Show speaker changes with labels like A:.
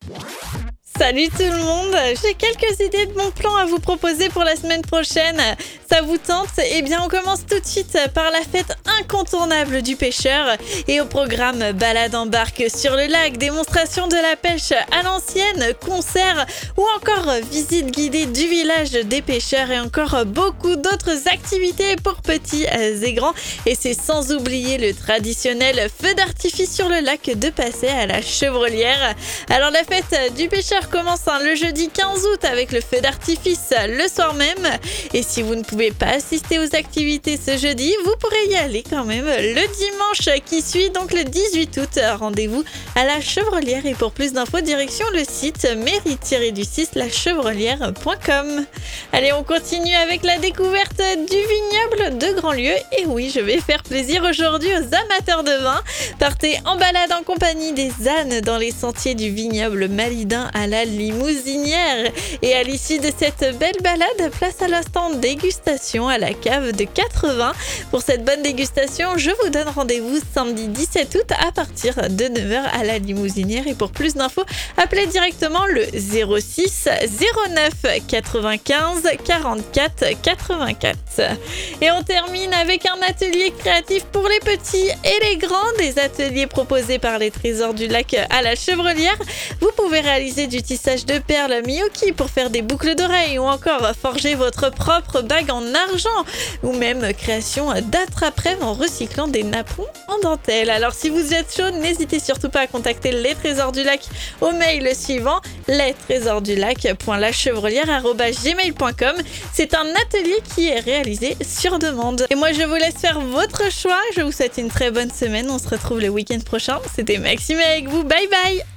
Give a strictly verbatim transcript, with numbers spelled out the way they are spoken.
A: Salut tout le monde, j'ai quelques idées de bons plans à vous proposer pour la semaine prochaine. Ça vous tente? Eh bien on commence tout de suite par la fête incontournable du pêcheur et au programme balade en barque sur le lac, démonstration de la pêche à l'ancienne, concerts ou encore visite guidée du village des pêcheurs et encore beaucoup d'autres activités pour petits et grands. Et c'est sans oublier le traditionnel feu d'artifice sur le lac de Passé à la Chevrolière. Alors la fête du pêcheur commence hein, le jeudi quinze août avec le feu d'artifice le soir même. Et si vous ne pouvez pas assister aux activités ce jeudi, vous pourrez y aller quand même le dimanche qui suit, donc le dix-huit août. Rendez-vous à la Chevrolière et pour plus d'infos, direction le site mairie du six la chevrolière point com. Allez, on continue avec la découverte du vignoble de Grandlieu. Et oui, je vais faire plaisir aujourd'hui aux amateurs de vin. Partez en balade en compagnie des ânes dans les sentiers du vignoble Malidin à la Limousinière. Et à l'issue de cette belle balade, place à l'instant dégustation à la cave de quatre-vingts. Pour cette bonne dégustation, je vous donne rendez-vous samedi dix-sept août à partir de neuf heures à la Limousinière. Et pour plus d'infos, appelez directement le zéro six zéro neuf quatre-vingt-quinze quarante-quatre quatre-vingt-quatre. Et on termine avec un atelier créatif pour les petits et les grands, des ateliers proposés par les Trésors du Lac à la Chevrolière. Vous pouvez réaliser du tissage de perles Miyoki pour faire des boucles d'oreilles ou encore forger votre propre bague en argent ou même création d'attrape-rêve en recyclant des napperons en dentelle. Alors si vous êtes chaud, n'hésitez surtout pas à contacter les Trésors du Lac au mail suivant les trésors du lac point la chevrolière arobase gmail point com. C'est un atelier qui est réalisé sur demande. Et moi je vous laisse faire votre choix. Je vous souhaite une très bonne semaine. On se retrouve le week-end prochain. C'était Maxime avec vous. Bye bye.